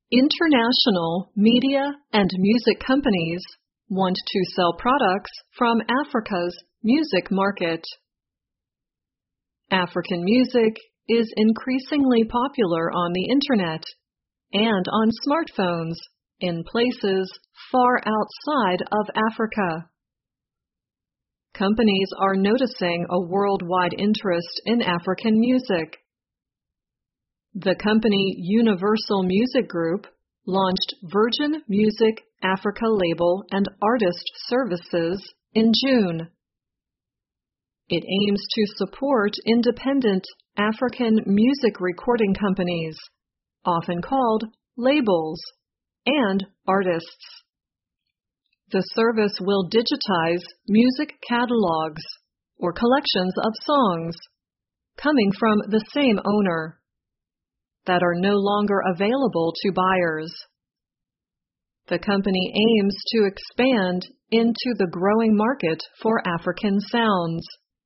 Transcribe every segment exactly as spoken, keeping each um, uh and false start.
International media and music companies want to sell products from Africa's music market. African music is increasingly popular on the internet and on smartphones in places far outside of Africa. Companies are noticing a worldwide interest in African music. The company Universal Music Group launched Virgin Music Africa Label and Artist Services in June. It aims to support independent African music recording companies, often called labels, and artists. The service will digitize music catalogs or collections of songs coming from the same owner that are no longer available to buyers. The company aims to expand into the growing market for African sounds.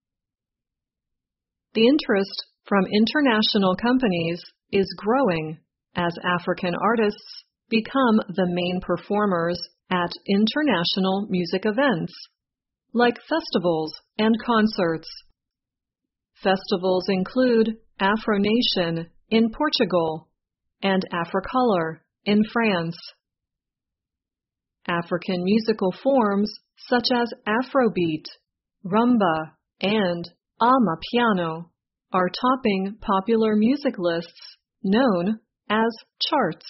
The interest from international companies is growing as African artists become the main performers at international music events, like festivals and concerts. Festivals include Afro Nation in Portugal and Africolor in France. African musical forms such as Afrobeat, rumba, and Amapiano are topping popular music lists known as charts.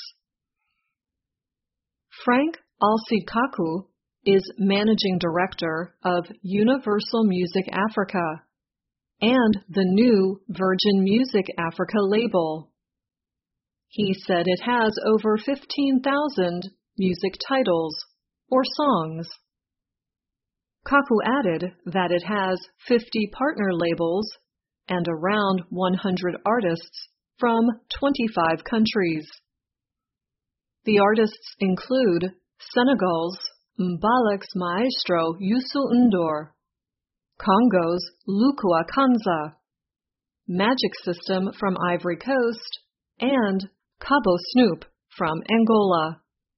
Frank Alcide Kaku is Managing Director of Universal Music Africa and the new Virgin Music Africa label. He said it has over fifteen thousand music titles or songs. Kaku added that it has fifty partner labels and around one hundred artists from twenty-five countries. The artists include Senegal's Mbalax maestro Youssou N'Dour, Congo's Lukua Kanza, Magic System from Ivory Coast, and Cabo Snoop from Angola.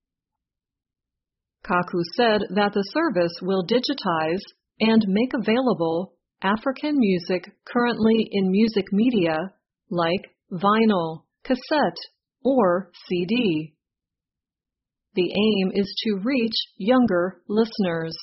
Kaku said that the service will digitize and make available African music currently in music media like vinyl, cassette, or C D. The aim is to reach younger listeners.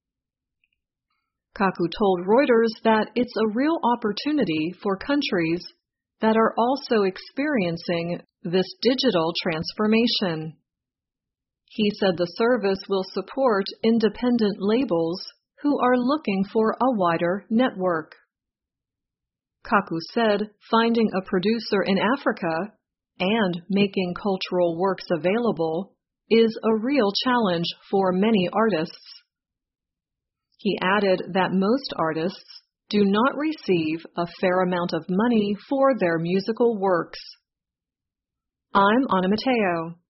Kaku told Reuters that it's a real opportunity for countries that are also experiencing this digital transformation. He said the service will support independent labels who are looking for a wider network. Kaku said finding a producer in Africa and making cultural works available is a real challenge for many artists. He added that most artists do not receive a fair amount of money for their musical works. I'm Ana Mateo.